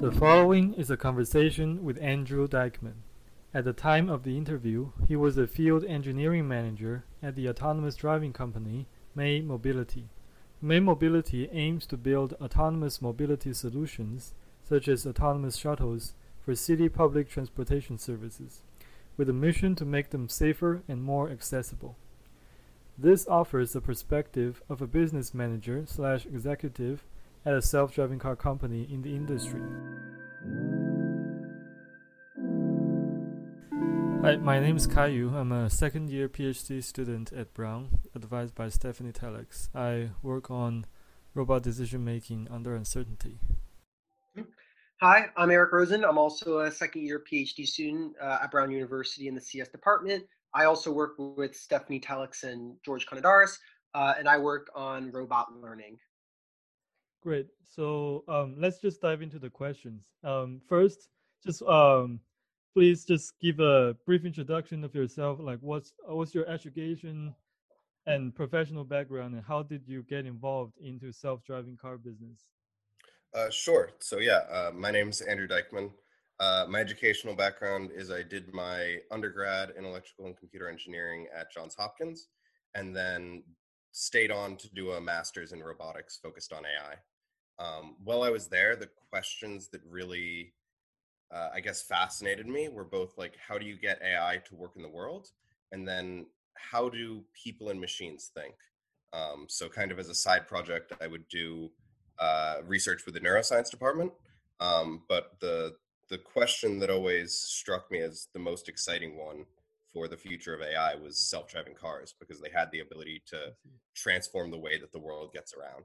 The following is a conversation with Andrew Dyckman. At the time of the interview, he was a field engineering manager at the autonomous driving company May Mobility. May Mobility aims to build autonomous mobility solutions, such as autonomous shuttles, for city public transportation services, with a mission to make them safer and more accessible. This offers the perspective of a business manager/executive at a self-driving car company in the industry. Hi, my name is Caillou. I'm a second-year PhD student at Brown, advised by Stephanie Telex. I work on robot decision-making under uncertainty. Hi, I'm Eric Rosen. I'm also a second-year PhD student at Brown University in the CS department. I also work with Stephanie Telex and George Konadaris, and I work on robot learning. Great. So let's just dive into the questions. First, just please just give a brief introduction of yourself. Like, what's your education and professional background, and how did you get involved into self-driving car business? Sure. So yeah, my name's Andrew Dyckman. My educational background is I did my undergrad in electrical and computer engineering at Johns Hopkins, and then stayed on to do a master's in robotics focused on AI. While I was there, the questions that really, I guess, fascinated me were both like, how do you get AI to work in the world? And then how do people and machines think? So kind of as a side project, I would do research with the neuroscience department. But the question that always struck me as the most exciting one for the future of AI was self-driving cars, because they had the ability to transform the way that the world gets around.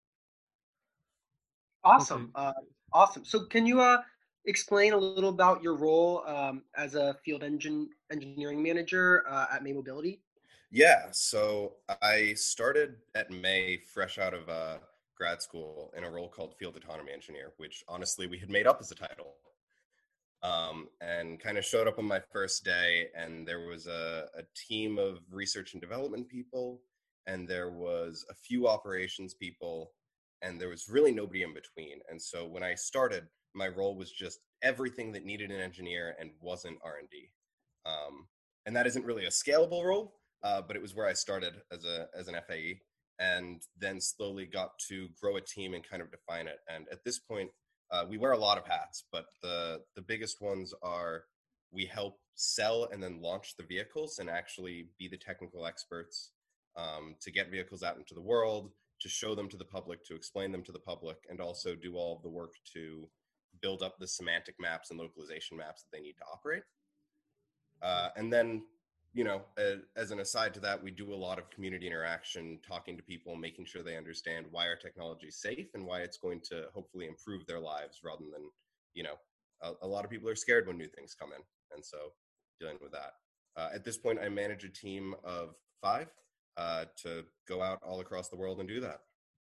Okay, Awesome, great. awesome. So can you explain a little about your role as a field engineering manager at May Mobility? Yeah, so I started at May fresh out of grad school in a role called field autonomy engineer, which honestly we had made up as a title. And kind of showed up on my first day, and there was a team of research and development people, and there was a few operations people, and there was really nobody in between. And so when I started, my role was just everything that needed an engineer and wasn't R&D. And that isn't really a scalable role, but it was where I started as an FAE, and then slowly got to grow a team and kind of define it. And at this point, we wear a lot of hats, but the biggest ones are we help sell and then launch the vehicles and actually be the technical experts to get vehicles out into the world, to show them to the public, to explain them to the public, and also do all of the work to build up the semantic maps and localization maps that they need to operate. And then, as an aside to that, we do a lot of community interaction, talking to people, making sure they understand why our technology is safe and why it's going to hopefully improve their lives, rather than, a lot of people are scared when new things come in. And so dealing with that. At this point, I manage a team of 5 to go out all across the world and do that.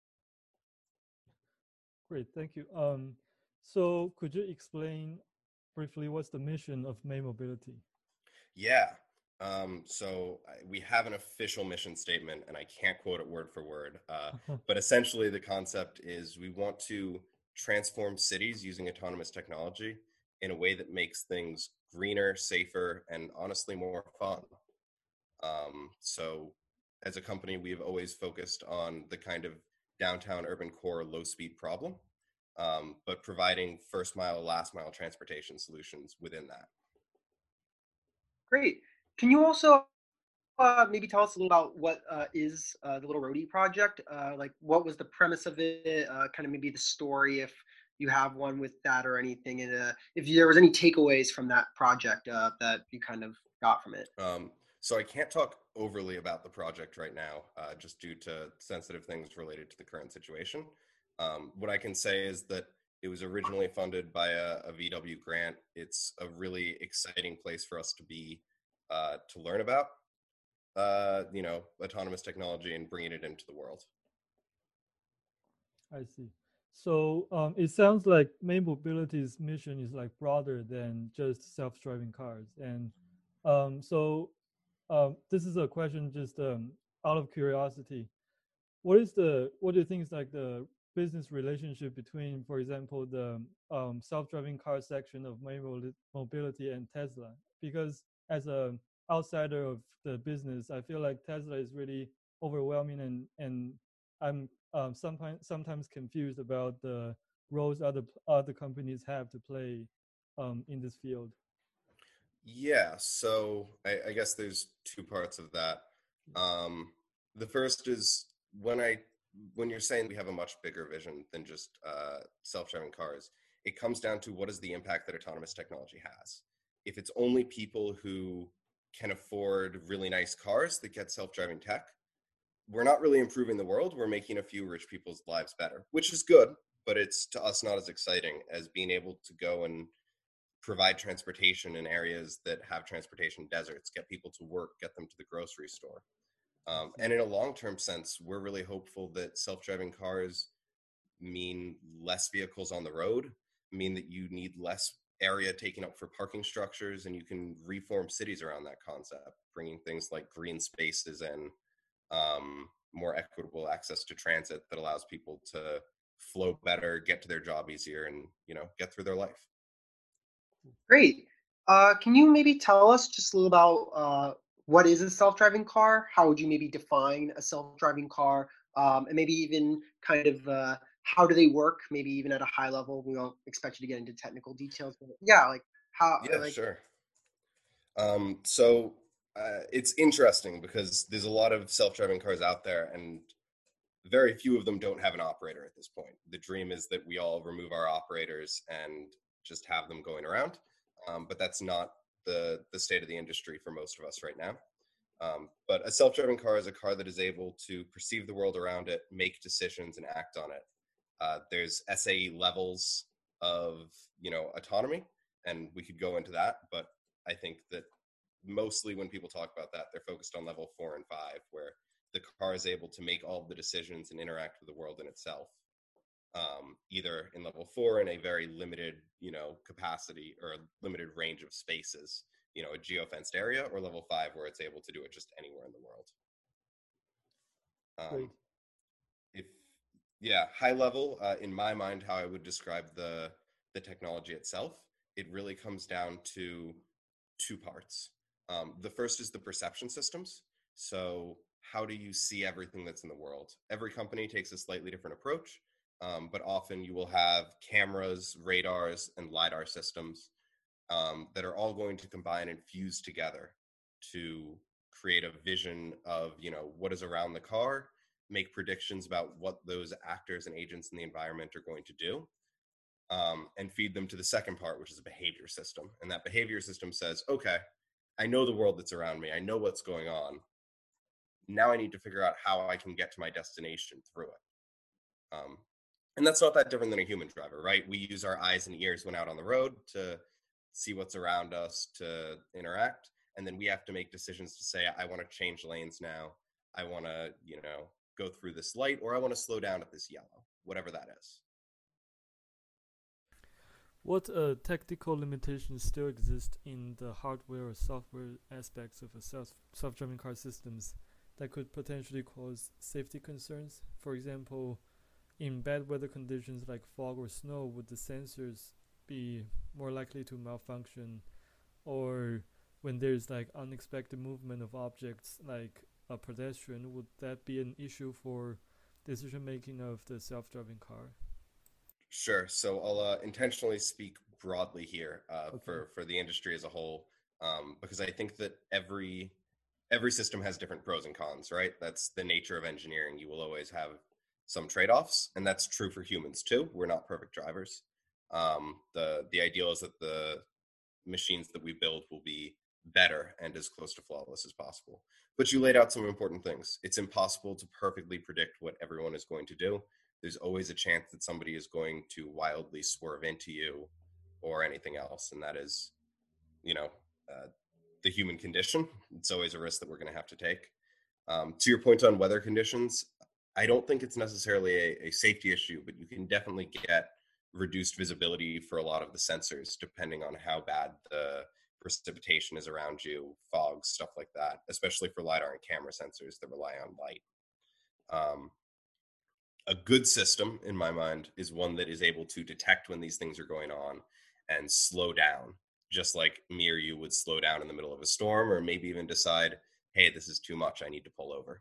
Great, thank you. So could you explain briefly what's the mission of May Mobility? Yeah. So we have an official mission statement, and I can't quote it word for word. But essentially, the concept is we want to transform cities using autonomous technology in a way that makes things greener, safer, and honestly more fun. So as a company, we've always focused on the kind of downtown urban core low speed problem, but providing first mile, last mile transportation solutions within that. Great. Can you also maybe tell us a little about what is the Little Roadie project? Like, what was the premise of it? Kind of maybe the story, if you have one with that or anything, and if there was any takeaways from that project that you kind of got from it. So I can't talk overly about the project right now, just due to sensitive things related to the current situation. What I can say is that it was originally funded by a VW grant. It's a really exciting place for us to be, to learn about, autonomous technology and bringing it into the world. I see. So it sounds like May Mobility's mission is like broader than just self-driving cars. And so this is a question just out of curiosity. What do you think is like the business relationship between, for example, the self-driving car section of May Mobility and Tesla? Because as a outsider of the business, I feel like Tesla is really overwhelming, and I'm sometimes confused about the roles other companies have to play in this field. Yeah, so I guess there's two parts of that. Um, the first is when you're saying we have a much bigger vision than just self-driving cars, it comes down to what is the impact that autonomous technology has. If it's only people who can afford really nice cars that get self-driving tech, we're not really improving the world. We're making a few rich people's lives better, which is good, but it's to us not as exciting as being able to go and provide transportation in areas that have transportation deserts, get people to work, get them to the grocery store. And in a long-term sense, we're really hopeful that self-driving cars mean less vehicles on the road, mean that you need less area taken up for parking structures, and you can reform cities around that concept, bringing things like green spaces and more equitable access to transit that allows people to flow better, get to their job easier, and get through their life. Great. Can you maybe tell us just a little about what is a self-driving car? How would you maybe define a self-driving car? And maybe even kind of how do they work? Maybe even at a high level. We don't expect you to get into technical details, but yeah, like how, Yeah, like sure. So it's interesting because there's a lot of self-driving cars out there, and very few of them don't have an operator at this point. The dream is that we all remove our operators and just have them going around, but that's not the state of the industry for most of us right now. But a self-driving car is a car that is able to perceive the world around it, make decisions, and act on it. There's SAE levels of autonomy, and we could go into that, but I think that mostly when people talk about that, they're focused on level 4 and 5, where the car is able to make all of the decisions and interact with the world in itself. Either in level 4 in a very limited, capacity or limited range of spaces, a geofenced area, or level 5 where it's able to do it just anywhere in the world. Great. If Yeah, high level, in my mind, how I would describe the technology itself, it really comes down to two parts. The first is the perception systems. So how do you see everything that's in the world? Every company takes a slightly different approach, but often you will have cameras, radars, and LiDAR systems that are all going to combine and fuse together to create a vision of what is around the car, make predictions about what those actors and agents in the environment are going to do, and feed them to the second part, which is a behavior system. And that behavior system says, okay, I know the world that's around me, I know what's going on. Now I need to figure out how I can get to my destination through it. And that's not that different than a human driver, right? We use our eyes and ears when out on the road to see what's around us, to interact. And then we have to make decisions to say, I want to change lanes now. I want to, go through this light, or I want to slow down at this yellow, whatever that is. What technical limitations still exist in the hardware or software aspects of a self-driving car systems that could potentially cause safety concerns? For example, in bad weather conditions like fog or snow, would the sensors be more likely to malfunction? Or when there's like unexpected movement of objects like a pedestrian, would that be an issue for decision making of the self-driving car? Sure. So I'll intentionally speak broadly here Okay. for the industry as a whole, because I think that every system has different pros and cons, right? That's the nature of engineering. You will always have some trade-offs, and that's true for humans too. We're not perfect drivers. The ideal is that the machines that we build will be better and as close to flawless as possible. But you laid out some important things. It's impossible to perfectly predict what everyone is going to do. There's always a chance that somebody is going to wildly swerve into you or anything else, and that is, you know, uh, the human condition. It's always a risk that we're going to have to take. To your point on weather conditions, I don't think it's necessarily a safety issue, but you can definitely get reduced visibility for a lot of the sensors depending on how bad the precipitation is around you, fog, stuff like that, especially for LiDAR and camera sensors that rely on light. Um, a good system, in my mind, is one that is able to detect when these things are going on and slow down, just like me or you would slow down in the middle of a storm, or maybe even decide, hey, this is too much, I need to pull over.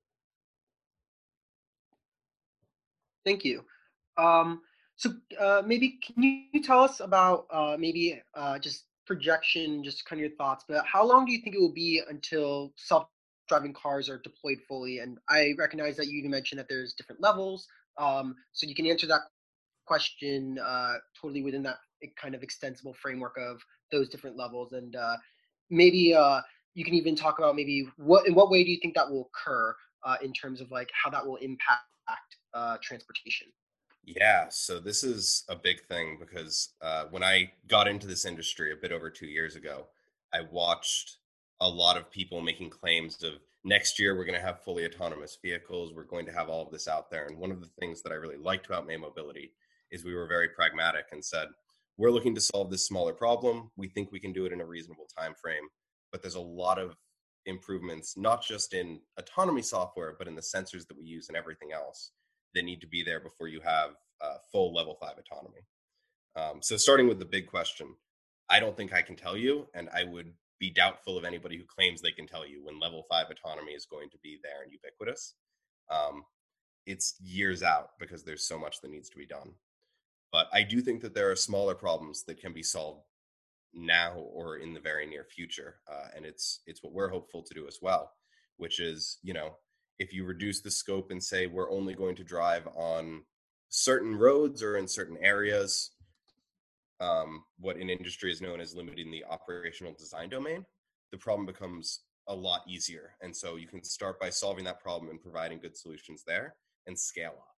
Thank you. Um, maybe can you tell us about maybe just projection, just kind of your thoughts, but how long do you think it will be until self-driving cars are deployed fully? And I recognize that you even mentioned that there's different levels, so you can answer that question totally within that kind of extensible framework of those different levels, and maybe you can even talk about maybe what in what way do you think that will occur in terms of like how that will impact transportation. Yeah, so this is a big thing because when I got into this industry a bit over 2 years ago, I watched a lot of people making claims of next year we're going to have fully autonomous vehicles, we're going to have all of this out there. And one of the things that I really liked about May Mobility is we were very pragmatic and said, we're looking to solve this smaller problem. We think we can do it in a reasonable time frame, but there's a lot of improvements, not just in autonomy software, but in the sensors that we use and everything else that need to be there before you have full level 5 autonomy. So starting with the big question, I don't think I can tell you, and I would be doubtful of anybody who claims they can tell you when level 5 autonomy is going to be there and ubiquitous. Um, it's years out because there's so much that needs to be done. But I do think that there are smaller problems that can be solved now or in the very near future, and it's what we're hopeful to do as well, which is, if you reduce the scope and say we're only going to drive on certain roads or in certain areas, what in industry is known as limiting the operational design domain, the problem becomes a lot easier. And so you can start by solving that problem and providing good solutions there and scale up.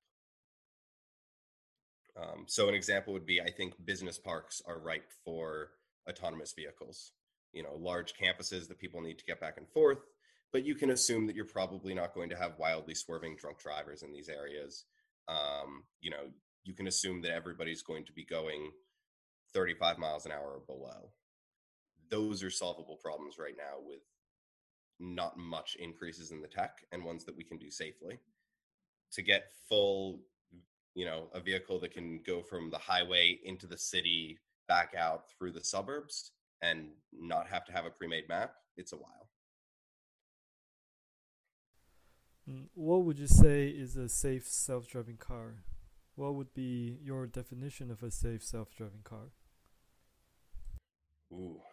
So an example would be, I think business parks are ripe for autonomous vehicles. Large campuses that people need to get back and forth, but you can assume that you're probably not going to have wildly swerving drunk drivers in these areas. You can assume that everybody's going to be going 35 miles an hour or below. Those are solvable problems right now with not much increases in the tech and ones that we can do safely. To get full, a vehicle that can go from the highway into the city, back out through the suburbs and not have to have a pre-made map, it's a while. What would you say is a safe self-driving car? What would be your definition of a safe self-driving car? Ooh,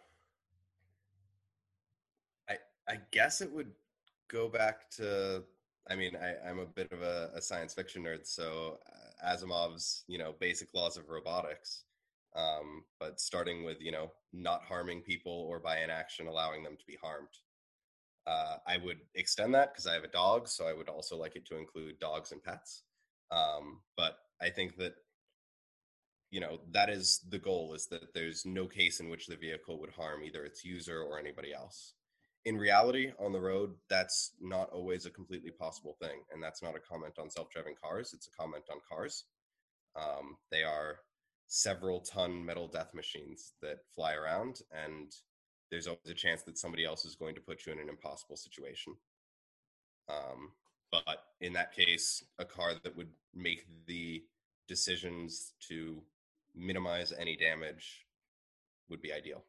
I I guess it would go back to. I mean, I'm a bit of a science fiction nerd, so Asimov's basic laws of robotics, but starting with not harming people or by inaction allowing them to be harmed. I would extend that because I have a dog, so I would also like it to include dogs and pets. But I think that that is the goal, is that there's no case in which the vehicle would harm either its user or anybody else. In reality, on the road, that's not always a completely possible thing, and that's not a comment on self-driving cars, it's a comment on cars. They are several ton metal death machines that fly around, and there's always a chance that somebody else is going to put you in an impossible situation. But in that case, a car that would make the decisions to minimize any damage would be ideal.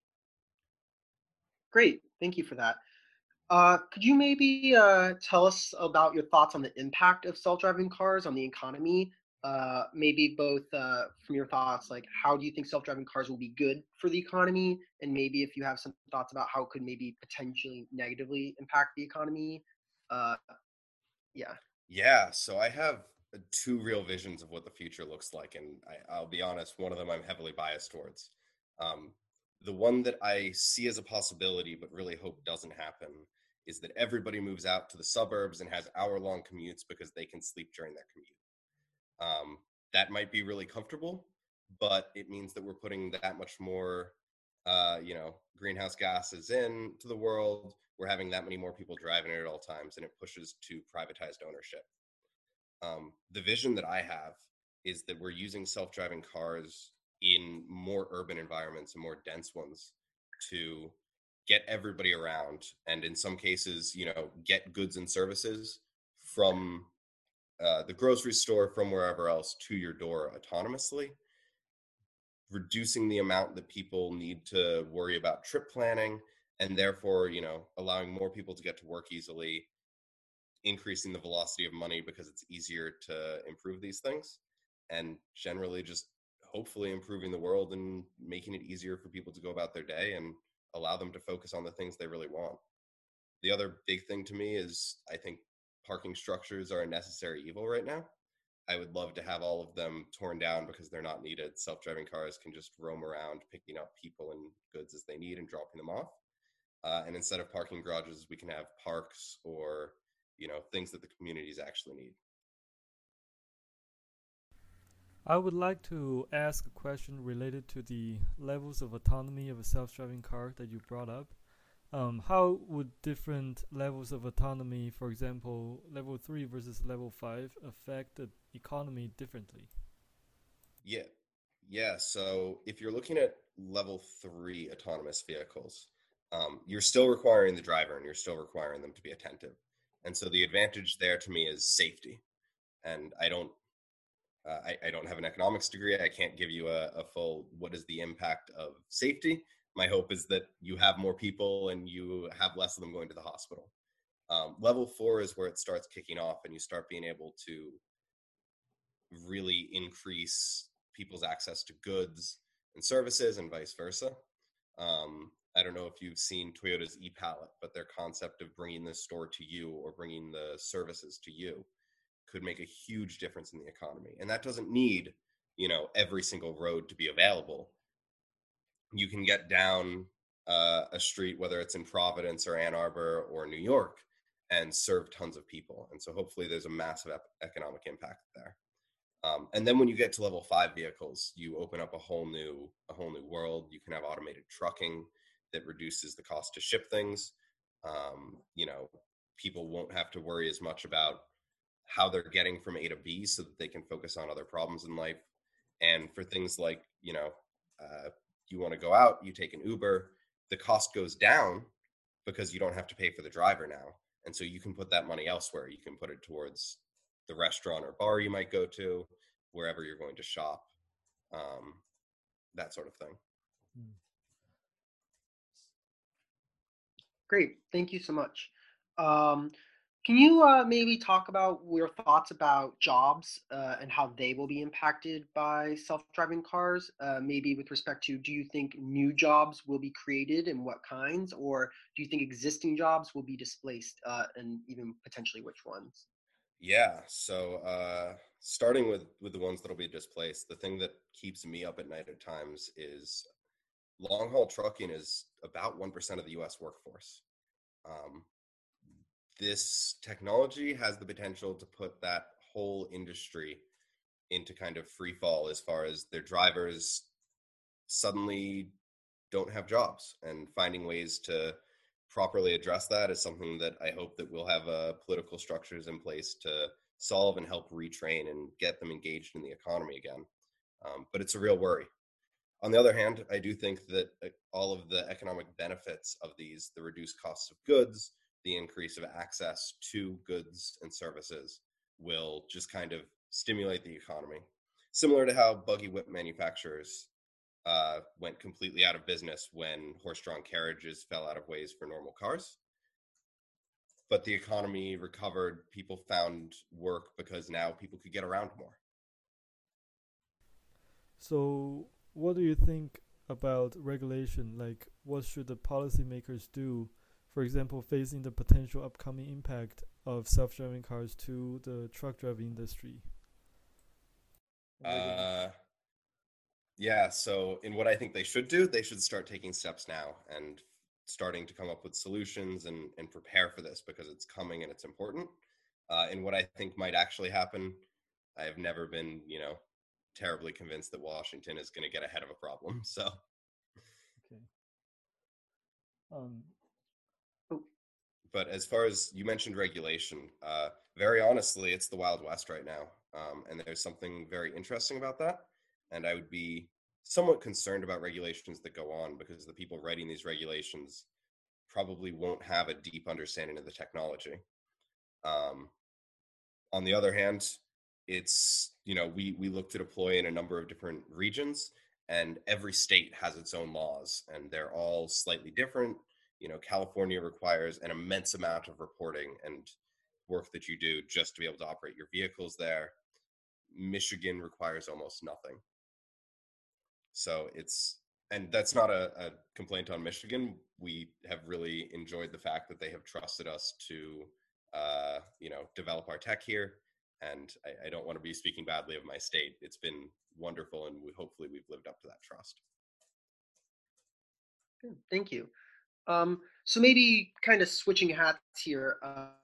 Great, thank you for that. Could you maybe tell us about your thoughts on the impact of self-driving cars on the economy? Maybe both from your thoughts, like how do you think self-driving cars will be good for the economy, and maybe if you have some thoughts about how it could maybe potentially negatively impact the economy. Uh, yeah. Yeah, so I have two real visions of what the future looks like, and I'll be honest, one of them I'm heavily biased towards. Um, the one that I see as a possibility, but really hope doesn't happen, is that everybody moves out to the suburbs and has hour-long commutes because they can sleep during their commute. Um, that might be really comfortable, but it means that we're putting that much more, greenhouse gases into the world. We're having that many more people driving it at all times, and it pushes to privatized ownership. The vision that I have is that we're using self-driving cars in more urban environments and more dense ones to get everybody around, and in some cases, get goods and services from the grocery store from wherever else to your door autonomously, reducing the amount that people need to worry about trip planning, and therefore, allowing more people to get to work easily, increasing the velocity of money because it's easier to improve these things, and generally just hopefully improving the world and making it easier for people to go about their day and allow them to focus on the things they really want. The other big thing to me is I think parking structures are a necessary evil right now. I would love to have all of them torn down because they're not needed. Self-driving cars can just roam around picking up people and goods as they need and dropping them off. And instead of parking garages, we can have parks or things that the communities actually need. I would like to ask a question related to the levels of autonomy of a self-driving car that you brought up. How would different levels of autonomy, for example, level 3 versus level 5, affect the economy differently? Yeah. Yeah. So if you're looking at level 3 autonomous vehicles, you're still requiring the driver and you're still requiring them to be attentive. And so the advantage there to me is safety. And I don't have an economics degree. I can't give you a full what is the impact of safety. My hope is that you have more people and you have less of them going to the hospital. Level 4 is where it starts kicking off and you start being able to really increase people's access to goods and services and vice versa. I don't know if you've seen Toyota's e-pallet, but their concept of bringing the store to you or bringing the services to you could make a huge difference in the economy. And that doesn't need, every single road to be available. You can get down a street, whether it's in Providence or Ann Arbor or New York, and serve tons of people. And so hopefully there's a massive economic impact there. And then when you get to level 5 vehicles, you open up a whole new world. You can have automated trucking that reduces the cost to ship things. People won't have to worry as much about how they're getting from A to B so that they can focus on other problems in life. And for things like, you want to go out, you take an Uber, the cost goes down because you don't have to pay for the driver now. And so you can put that money elsewhere. You can put it towards the restaurant or bar you might go to, wherever you're going to shop, um, that sort of thing. Hmm. Great, thank you so much. Um, can you maybe talk about your thoughts about jobs and how they will be impacted by self-driving cars? Maybe with respect to, do you think new jobs will be created and what kinds, or do you think existing jobs will be displaced and even potentially which ones? Yeah. So starting with the ones that'll be displaced, the thing that keeps me up at night at times is long haul trucking is about 1% of the U.S. workforce. Um, this technology has the potential to put that whole industry into kind of free fall as far as their drivers suddenly don't have jobs, and finding ways to properly address that is something that I hope that we'll have political structures in place to solve and help retrain and get them engaged in the economy again. But it's a real worry. On the other hand, I do think that all of the economic benefits of these, the reduced costs of goods, the increase of access to goods and services, will just kind of stimulate the economy. Similar to how buggy whip manufacturers went completely out of business when horse-drawn carriages fell out of ways for normal cars. But the economy recovered. People found work because now people could get around more. So, what do you think about regulation? Like, what should the policymakers do, for example, facing the potential upcoming impact of self driving cars to the truck driving industry? Regulation. Uh, yeah, so in what I think they should do, they should start taking steps now and starting to come up with solutions and prepare for this because it's coming and it's important. And what I think might actually happen, I have never been, terribly convinced that Washington is going to get ahead of a problem. So, Okay. Um, Oh, but as far as you mentioned regulation, very honestly, it's the Wild West right now. And there's something very interesting about that. And I would be somewhat concerned about regulations that go on because the people writing these regulations probably won't have a deep understanding of the technology. Um, On the other hand, it's, we look to deploy in a number of different regions, and every state has its own laws, and they're all slightly different. California requires an immense amount of reporting and work that you do just to be able to operate your vehicles there. Michigan requires almost nothing. So and that's not a complaint on Michigan. We have really enjoyed the fact that they have trusted us to, develop our tech here. And I don't want to be speaking badly of my state. It's been wonderful, and hopefully we've lived up to that trust. Good, thank you. So maybe kind of switching hats here.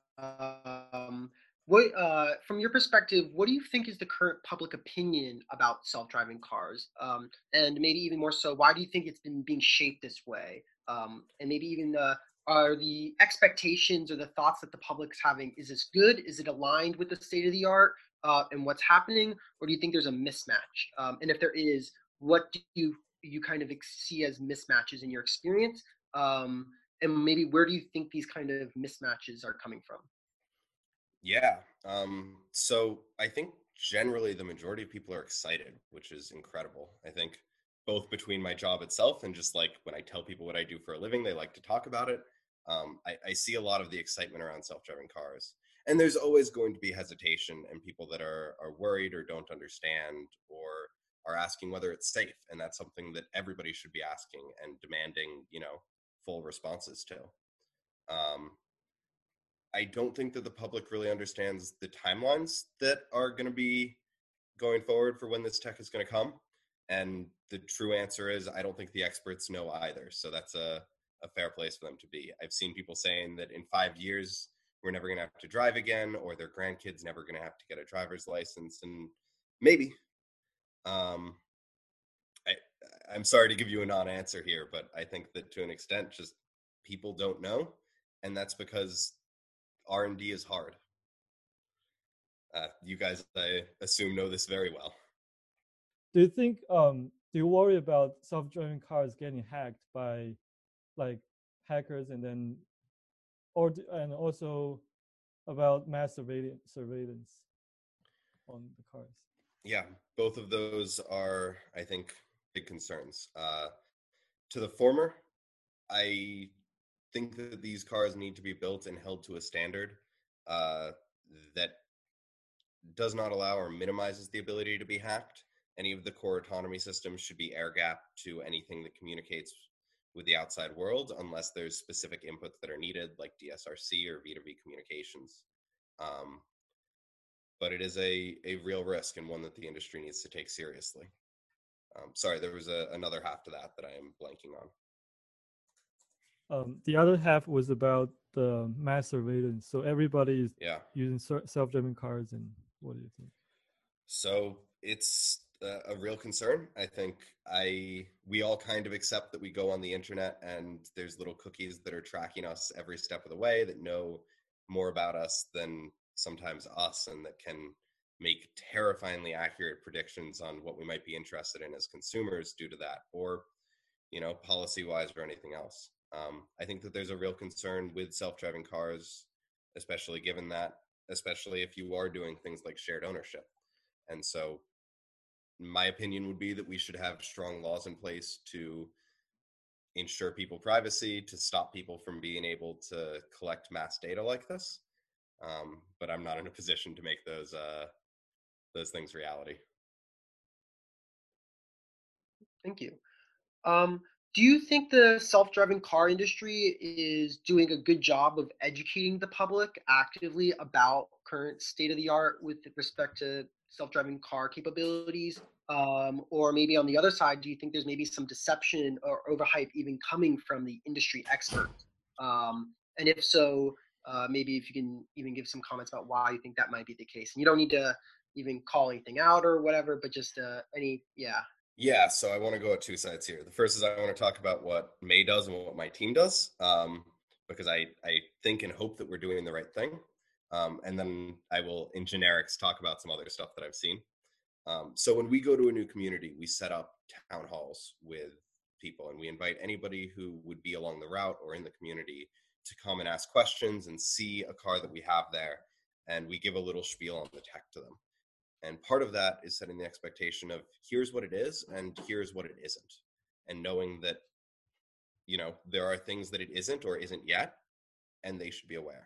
What, from your perspective, what do you think is the current public opinion about self-driving cars? And maybe even more so, why do you think it's been being shaped this way? And maybe even are the expectations or the thoughts that the public's having, is this good? Is it aligned with the state of the art and what's happening? Or do you think there's a mismatch? And if there is, what do you kind of see as mismatches in your experience? And maybe where do you think these kind of mismatches are coming from? Yeah. So I think generally the majority of people are excited, which is incredible. I think both between my job itself and just like when I tell people what I do for a living, they like to talk about it. I see a lot of the excitement around self-driving cars. And there's always going to be hesitation and people that are worried or don't understand or are asking whether it's safe. And that's something that everybody should be asking and demanding, full responses to. Um, I don't think that the public really understands the timelines that are going to be going forward for when this tech is going to come. And the true answer is, I don't think the experts know either. So that's a fair place for them to be. I've seen people saying that in 5 years, we're never going to have to drive again, or their grandkids never going to have to get a driver's license. And maybe. Um, I'm sorry to give you a non-answer here, but I think that to an extent, just people don't know. And that's because R&D is hard. You guys, I assume, know this very well. Do you think do you worry about self-driving cars getting hacked by like hackers, and then and also about mass surveillance on the cars? Yeah, both of those are, I think, big concerns. To the former, I think that these cars need to be built and held to a standard uh, that does not allow or minimizes the ability to be hacked. Any of the core autonomy systems should be air gapped to anything that communicates with the outside world, unless there's specific inputs that are needed, like DSRC or V2V communications. But it is a real risk, and one that the industry needs to take seriously. Sorry, there was another half to that I am blanking on. The other half was about the mass surveillance. So everybody is using self-driving cars, and what do you think? So it's a real concern. I think we all kind of accept that we go on the internet and there's little cookies that are tracking us every step of the way, that know more about us than sometimes us, and that can make terrifyingly accurate predictions on what we might be interested in as consumers due to that, or policy wise or anything else. I think that there's a real concern with self-driving cars, especially if you are doing things like shared ownership. And so my opinion would be that we should have strong laws in place to ensure people privacy, to stop people from being able to collect mass data like this. But I'm not in a position to make those things reality. Thank you. Do you think the self-driving car industry is doing a good job of educating the public actively about current state of the art with respect to self-driving car capabilities? Or maybe on the other side, do you think there's maybe some deception or overhype even coming from the industry experts? And if so, maybe if you can even give some comments about why you think that might be the case. And you don't need to even call anything out or whatever, but just Yeah, so I want to go at two sides here. The first is I want to talk about what May does and what my team does, because I think and hope that we're doing the right thing. And then I will, in generics, talk about some other stuff that I've seen. So when we go to a new community, we set up town halls with people, and we invite anybody who would be along the route or in the community to come and ask questions and see a car that we have there, and we give a little spiel on the tech to them. And part of that is setting the expectation of here's what it is and here's what it isn't. And knowing that, there are things that it isn't or isn't yet, and they should be aware.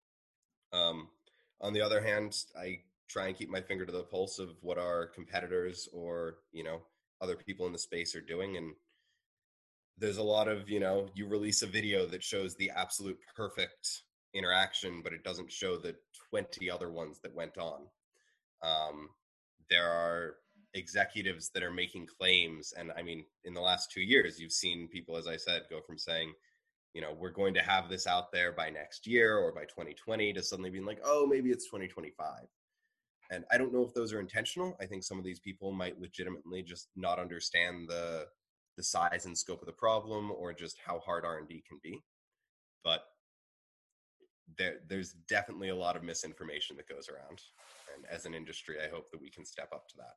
On the other hand, I try and keep my finger to the pulse of what our competitors or, other people in the space are doing. And there's a lot of, you release a video that shows the absolute perfect interaction, but it doesn't show the 20 other ones that went on. There are executives that are making claims. And I mean, in the last 2 years, you've seen people, as I said, go from saying, we're going to have this out there by next year or by 2020 to suddenly being like, oh, maybe it's 2025. And I don't know if those are intentional. I think some of these people might legitimately just not understand the size and scope of the problem or just how hard R&D can be. But there's definitely a lot of misinformation that goes around. And as an industry, I hope that we can step up to that.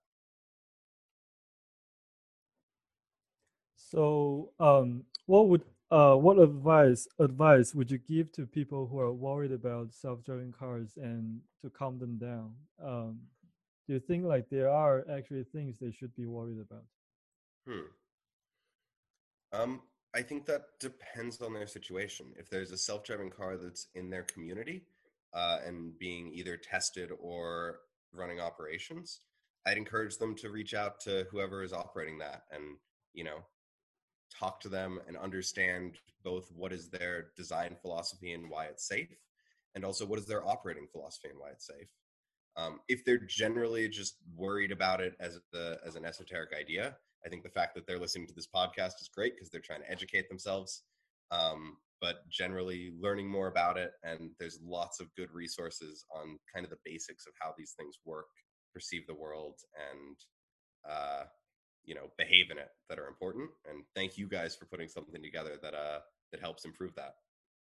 So, what advice would you give to people who are worried about self-driving cars and to calm them down? Do you think like there are actually things they should be worried about? I think that depends on their situation. If there's a self-driving car that's in their community and being either tested or running operations, I'd encourage them to reach out to whoever is operating that and, talk to them and understand both what is their design philosophy and why it's safe, and also what is their operating philosophy and why it's safe. If they're generally just worried about it as an esoteric idea, I think the fact that they're listening to this podcast is great because they're trying to educate themselves. But generally learning more about it, and there's lots of good resources on kind of the basics of how these things work, perceive the world, and behave in it that are important. And thank you guys for putting something together that helps improve that.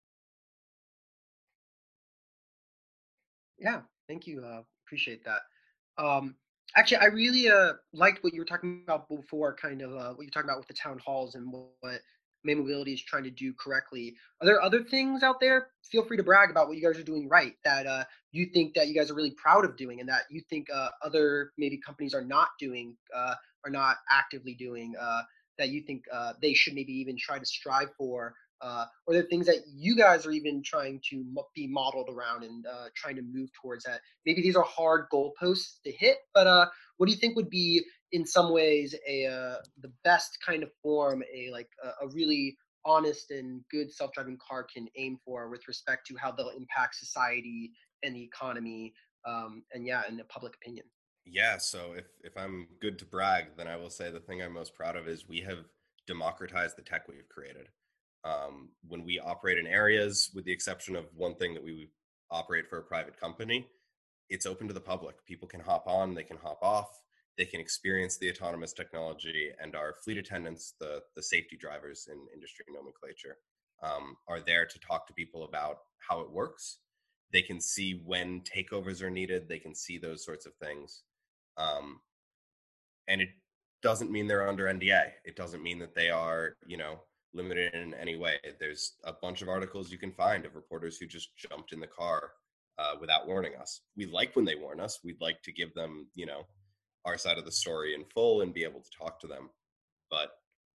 Yeah, thank you. Appreciate that. Actually, I really liked what you were talking about before, kind of what you're talking about with the town halls and what May Mobility is trying to do correctly. Are there other things out there? Feel free to brag about what you guys are doing right that you think that you guys are really proud of doing, and that you think other maybe companies are not doing, are not actively doing, that you think they should maybe even try to strive for. Or there are things that you guys are even trying to be modeled around and trying to move towards that. Maybe these are hard goalposts to hit, but what do you think would be in some ways the best kind of form a really honest and good self-driving car can aim for with respect to how they'll impact society and the economy, and the public opinion? Yeah, so if I'm good to brag, then I will say the thing I'm most proud of is we have democratized the tech we've created. When we operate in areas, with the exception of one thing that we operate for a private company, it's open to the public. People can hop on, they can hop off, they can experience the autonomous technology, and our fleet attendants, the safety drivers in industry nomenclature, are there to talk to people about how it works. They can see when takeovers are needed. They can see those sorts of things. And it doesn't mean they're under NDA. It doesn't mean that they are, limited in any way. There's a bunch of articles you can find of reporters who just jumped in the car without warning us. We like when they warn us. We'd like to give them, our side of the story in full and be able to talk to them. But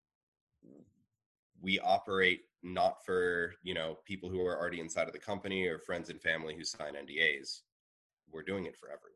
we operate not for, people who are already inside of the company or friends and family who sign NDAs. We're doing it for everyone.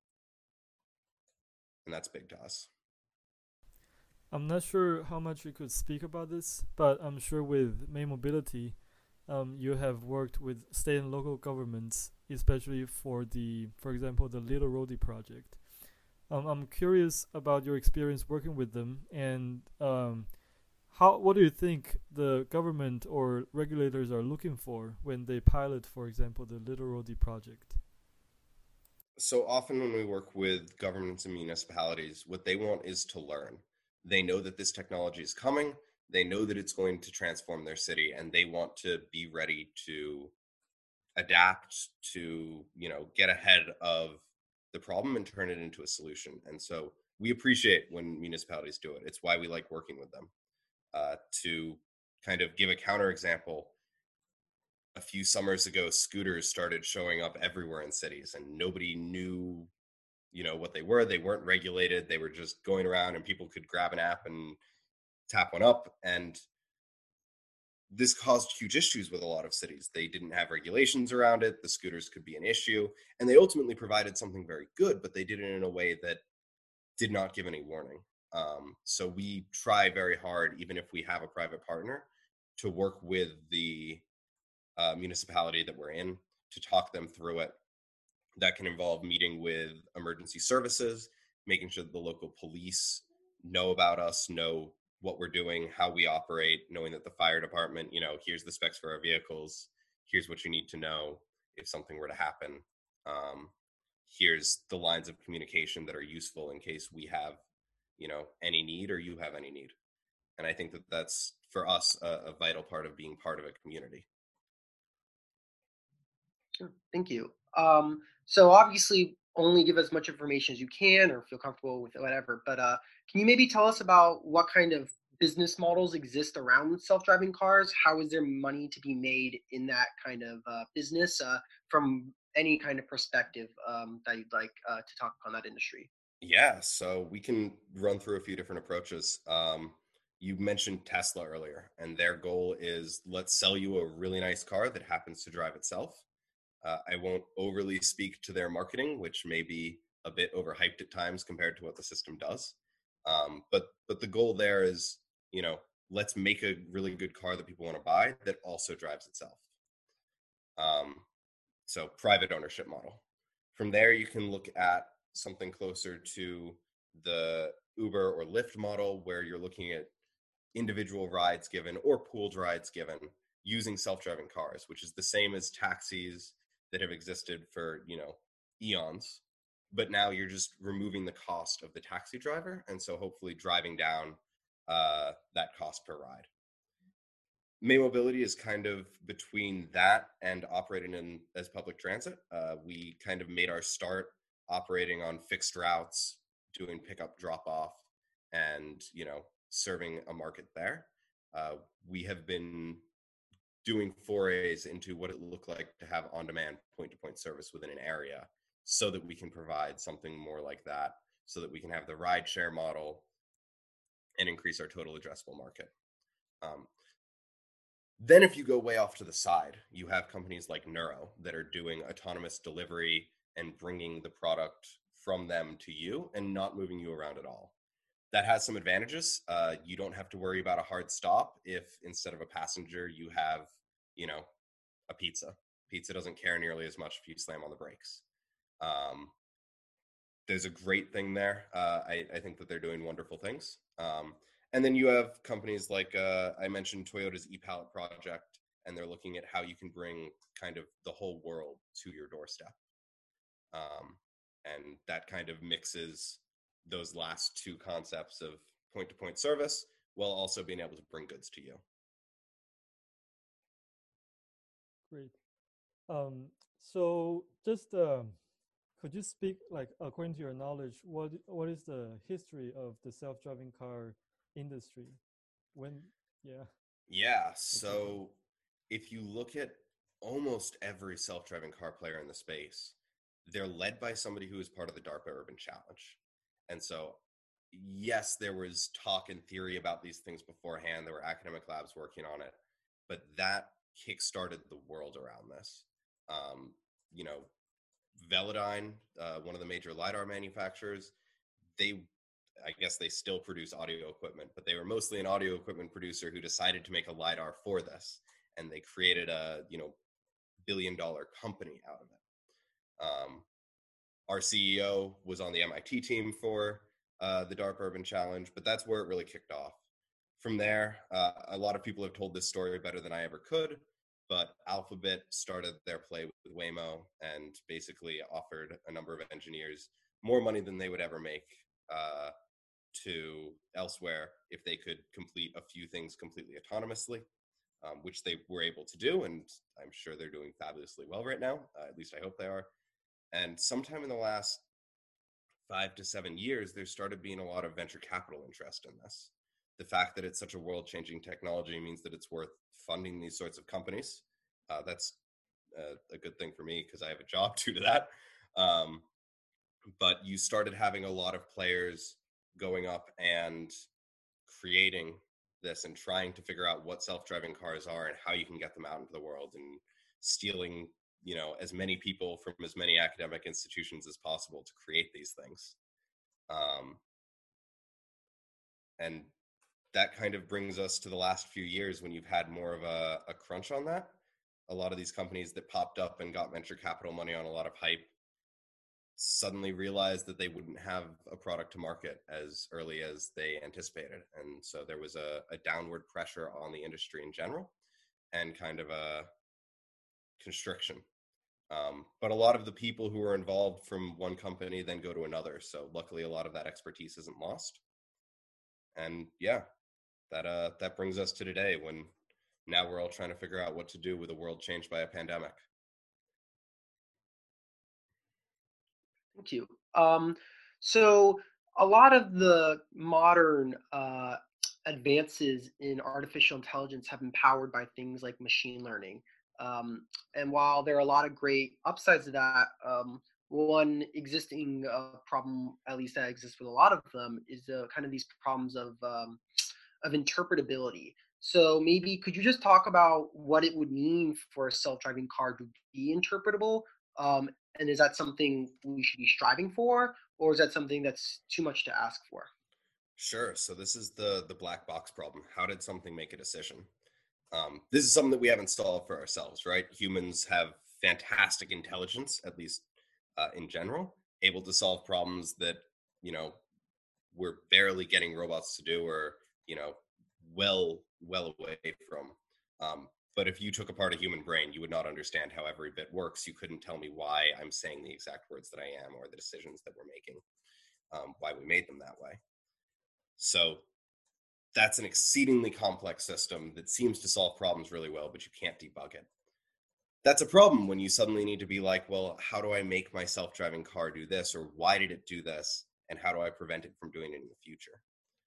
And that's big to us. I'm not sure how much you could speak about this, but I'm sure with May Mobility, you have worked with state and local governments, especially for example, the Little Roadie project. I'm curious about your experience working with them, and what do you think the government or regulators are looking for when they pilot, for example, the Little Roadie project? So often when we work with governments and municipalities, what they want is to learn. They know that this technology is coming. They know that it's going to transform their city, and they want to be ready to adapt, to, get ahead of the problem and turn it into a solution. And so we appreciate when municipalities do it. It's why we like working with them. To kind of give a counterexample, a few summers ago, scooters started showing up everywhere in cities, and nobody knew, what they were. They weren't regulated. They were just going around, and people could grab an app and tap one up. And this caused huge issues with a lot of cities. They didn't have regulations around it. The scooters could be an issue, and they ultimately provided something very good, but they did it in a way that did not give any warning. So we try very hard, even if we have a private partner, to work with the municipality that we're in to talk them through it. That can involve meeting with emergency services, making sure that the local police know about us, know what we're doing, how we operate, knowing that the fire department, here's the specs for our vehicles, here's what you need to know if something were to happen. Um, Here's the lines of communication that are useful in case we have, any need or you have any need. And I think that that's for us a vital part of being part of a community. Sure. Thank you. So obviously, only give as much information as you can, or feel comfortable with whatever. But can you maybe tell us about what kind of business models exist around self-driving cars? How is there money to be made in that kind of business from any kind of perspective that you'd like to talk on that industry? Yeah, so we can run through a few different approaches. You mentioned Tesla earlier, and their goal is let's sell you a really nice car that happens to drive itself. I won't overly speak to their marketing, which may be a bit overhyped at times compared to what the system does. But the goal there is, let's make a really good car that people want to buy that also drives itself. Um, so private ownership model. From there, you can look at something closer to the Uber or Lyft model, where you're looking at individual rides given or pooled rides given using self-driving cars, which is the same as taxis that have existed for, eons. But now you're just removing the cost of the taxi driver, and so hopefully driving down that cost per ride. May Mobility is kind of between that and operating as public transit. We kind of made our start operating on fixed routes, doing pickup drop off, and serving a market there. We have been doing forays into what it looked like to have on-demand point-to-point service within an area, so that we can provide something more like that, so that we can have the ride share model and increase our total addressable market. Then if you go way off to the side, you have companies like Nuro that are doing autonomous delivery and bringing the product from them to you and not moving you around at all. That has some advantages. You don't have to worry about a hard stop if instead of a passenger, you have, a pizza. Pizza doesn't care nearly as much if you slam on the brakes. There's a great thing there. I think that they're doing wonderful things. And then you have companies like I mentioned Toyota's e-Pallet project, and they're looking at how you can bring kind of the whole world to your doorstep. And that kind of mixes those last two concepts of point-to-point service while also being able to bring goods to you. Great. So just could you speak, like, according to your knowledge, what is the history of the self-driving car industry? When, yeah. Yeah, so if you look at almost every self-driving car player in the space, they're led by somebody who is part of the DARPA Urban Challenge. And so, yes, there was talk and theory about these things beforehand. There were academic labs working on it, but that kickstarted the world around this. You know, Velodyne, one of the major LiDAR manufacturers, I guess they still produce audio equipment, but they were mostly an audio equipment producer who decided to make a LiDAR for this. And they created a, billion-dollar company out of it. Our CEO was on the MIT team for the DARPA Urban Challenge, but that's where it really kicked off. From there, a lot of people have told this story better than I ever could, but Alphabet started their play with Waymo and basically offered a number of engineers more money than they would ever make to elsewhere if they could complete a few things completely autonomously, which they were able to do, and I'm sure they're doing fabulously well right now. At least I hope they are. And sometime in the last 5 to 7 years, there started being a lot of venture capital interest in this. The fact that it's such a world-changing technology means that it's worth funding these sorts of companies. That's a good thing for me because I have a job due to that. Um, but you started having a lot of players going up and creating this and trying to figure out what self-driving cars are and how you can get them out into the world, and stealing, as many people from as many academic institutions as possible to create these things. And that kind of brings us to the last few years when you've had more of a crunch on that. A lot of these companies that popped up and got venture capital money on a lot of hype suddenly realized that they wouldn't have a product to market as early as they anticipated. And so there was a downward pressure on the industry in general, and kind of a constriction. But a lot of the people who were involved from one company then go to another. So luckily, a lot of that expertise isn't lost. And yeah, that brings us to today, when now we're all trying to figure out what to do with a world changed by a pandemic. Thank you. So a lot of the modern advances in artificial intelligence have been powered by things like machine learning. And while there are a lot of great upsides to that, one existing problem, at least that exists with a lot of them, is kind of these problems of interpretability. So maybe could you just talk about what it would mean for a self-driving car to be interpretable? Um, and is that something we should be striving for, or is that something that's too much to ask for? Sure. So this is the black box problem. How did something make a decision? This is something that we haven't solved for ourselves, right? Humans have fantastic intelligence, at least in general, able to solve problems that, you know, we're barely getting robots to do, or, well away from. But if you took apart a human brain, you would not understand how every bit works. You couldn't tell me why I'm saying the exact words that I am, or the decisions that we're making, why we made them that way. So that's an exceedingly complex system that seems to solve problems really well, but you can't debug it. That's a problem when you suddenly need to be like, well, how do I make my self-driving car do this? Or why did it do this? And how do I prevent it from doing it in the future?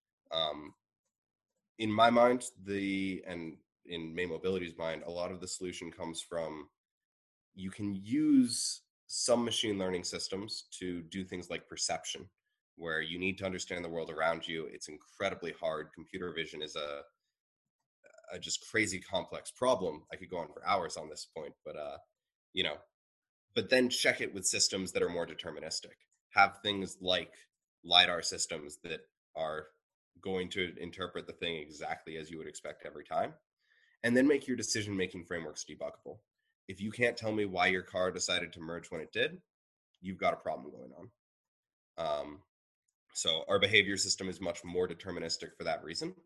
In my mind, and in May Mobility's mind, a lot of the solution comes from, you can use some machine learning systems to do things like perception, where you need to understand the world around you. It's incredibly hard. Computer vision is a just crazy complex problem. I could go on for hours on this point, but but then check it with systems that are more deterministic. Have things like LiDAR systems that are going to interpret the thing exactly as you would expect every time, and then make your decision-making frameworks debuggable. If you can't tell me why your car decided to merge when it did, you've got a problem going on. So our behavior system is much more deterministic for that reason,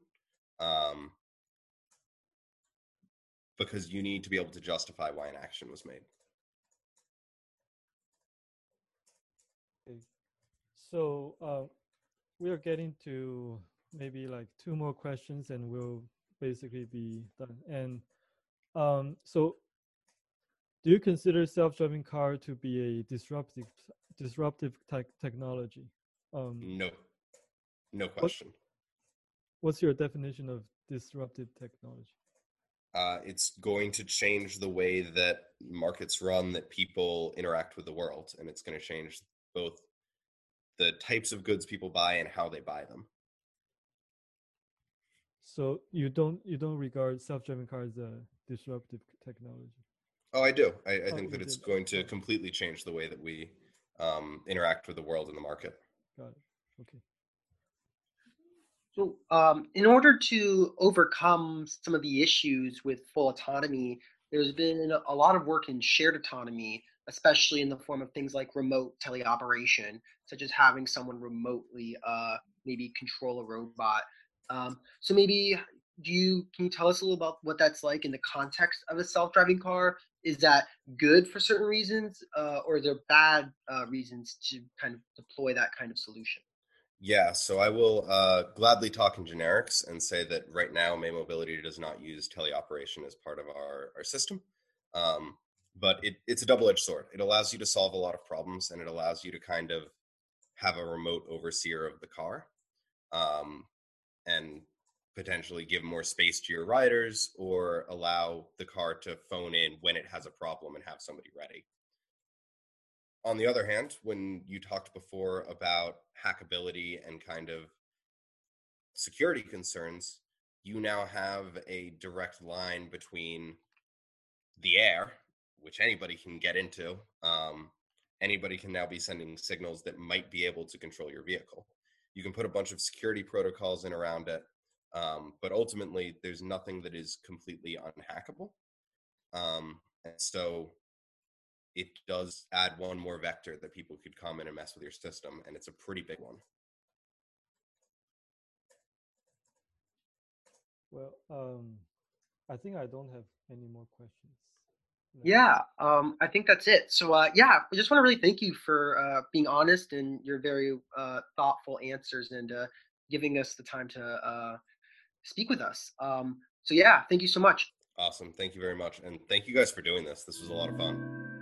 because you need to be able to justify why an action was made. Okay. So we are getting to maybe like two more questions, and we'll basically be done. And so, do you consider self-driving car to be a disruptive technology? No, no question. What's your definition of disruptive technology? It's going to change the way that markets run, that people interact with the world, and it's going to change both the types of goods people buy and how they buy them. So you don't regard self-driving car as a disruptive technology? Oh, I do. I think that it's going to completely change the way that we interact with the world and the market. Got it. Okay. So, in order to overcome some of the issues with full autonomy, there's been a lot of work in shared autonomy, especially in the form of things like remote teleoperation, such as having someone remotely maybe control a robot. So maybe can you tell us a little about what that's like in the context of a self-driving car? Is that good for certain reasons, or are there bad reasons to kind of deploy that kind of solution? Yeah, so I will gladly talk in generics and say that right now May Mobility does not use teleoperation as part of our system. But it's a double-edged sword. It allows you to solve a lot of problems, and it allows you to kind of have a remote overseer of the car, and potentially give more space to your riders or allow the car to phone in when it has a problem and have somebody ready. On the other hand, when you talked before about hackability and kind of security concerns, you now have a direct line between the air, which anybody can get into. Anybody can now be sending signals that might be able to control your vehicle. You can put a bunch of security protocols in around it, but ultimately there's nothing that is completely unhackable. And so it does add one more vector that people could come in and mess with your system, and it's a pretty big one. Well, I think I don't have any more questions. No. Yeah, I think that's it. So, yeah, I just want to really thank you for being honest and your very thoughtful answers and giving us the time to speak with us. So, yeah, thank you so much. Awesome. Thank you very much. And thank you guys for doing this. This was a lot of fun.